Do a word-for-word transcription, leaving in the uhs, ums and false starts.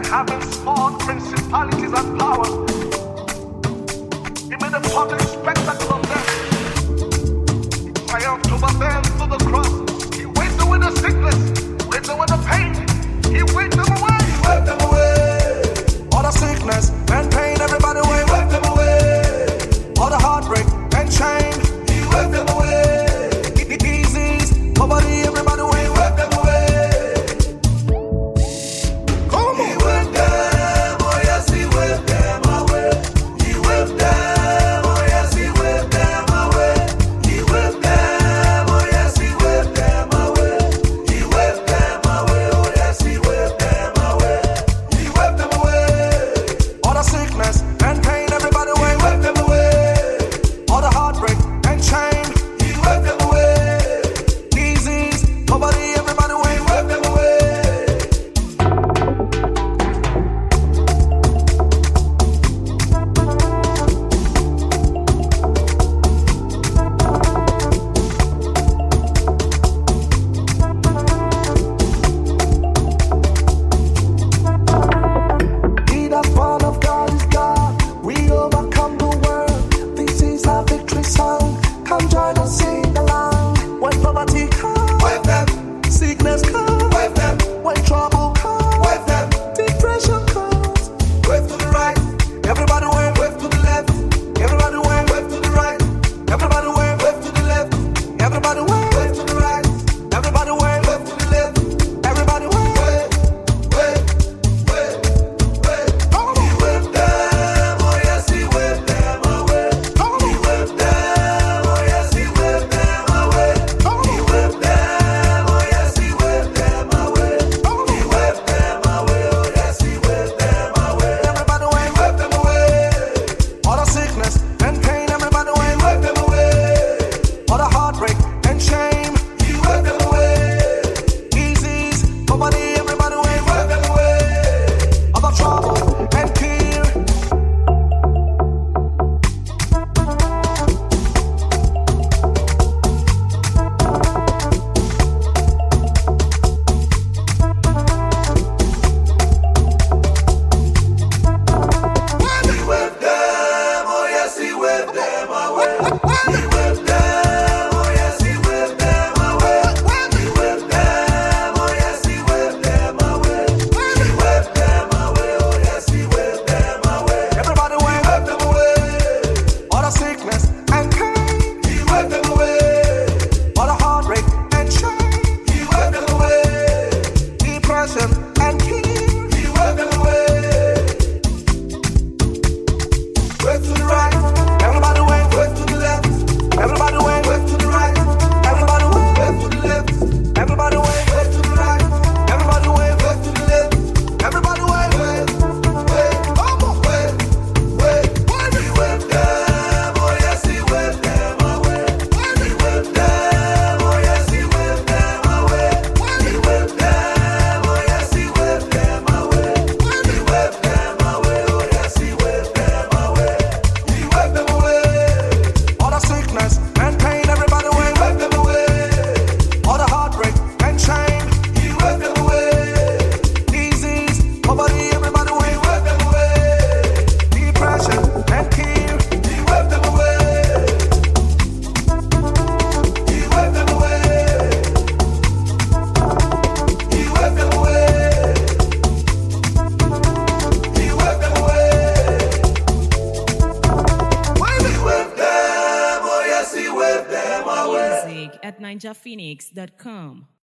having spawned principalities and powers. He made a public spectacle of them. He triumphed over them through the cross. He wiped away the sickness, wiped away the pain. He wiped them away. He wiped them away. All the sickness and pain, everybody away. He wiped them away. All the heartbreak and shame. He wiped them away. Disease, poverty, everybody away. He wiped them away. Come on. He wiped them, oh yes, he wiped them away. He wiped them, oh yes, he wiped them away. He whipped them, oh yes, he whipped them away. He whipped them away, oh yes, he whipped them away. He whipped them away. All the sickness and pain, everybody away. He whipped them away. All the heartbreak and shame. He whipped them away. Disease, poverty, everybody away. He whipped them away. He that's born of God is God. We overcome the world. This is our victory song. Come join us, sing along. When poverty comes, wipe them. Sickness comes, wipe them. When trouble comes, wipe them. Depression comes, wave to the right. Everybody wave, wave to the left. Everybody wave, wave to the right. Everybody wave, wave to the left. Everybody wave, wave to the right. Everybody wave, wave to the left. Everybody wave, wave, wave, wave, wave. He whipped them, oh yes, he whipped them away. He whipped them, oh yes, he whipped them away. He whipped them, oh yes, he whipped them away. He whipped them away, oh yes, he whipped them away. Everybody wave, whip them away. All the sickness and pain, everybody wave, whip them away. All the heartbreak and shame, he whipped them away. Disease, poverty, everybody wave, whip them away. All the trouble and fear. He whipped them, oh yes, he whipped them away. He whipped them, oh yes, he whipped them away. He whipped them, oh yes, he whipped them away. He whipped them away, oh yes, he whipped them away. Everybody wave, whip them away. All the sickness and pain, he whipped them away. All the heartbreak and shame, he whipped them away. Depression and fear, he whipped them away. Wave to the right, everybody wave, wave to the left. Everybody wave, wave to the right. Everybody wave, wave to the left. Everybody wave, wave to the right. Everybody wave, wave to the left. Everybody wave, wave, wave, come on, wave, wave. He whipped them, oh yes, he whipped them away. He whipped them, oh yes, he whipped them away. He whipped them, oh yes, he whipped them away. He whipped them away, oh yes, he whipped them away. He whipped them away. All the sickness and pain, everybody wave, whip them away. All the heartbreak and shame, he whipped them away. Disease, poverty, everybody wave, whip them away. Depression and fear, he whipped them away. He whipped them away. He whipped them away. He whipped them away. He whipped them, oh yes, he whipped them away. Music at ninja phoenix dot com.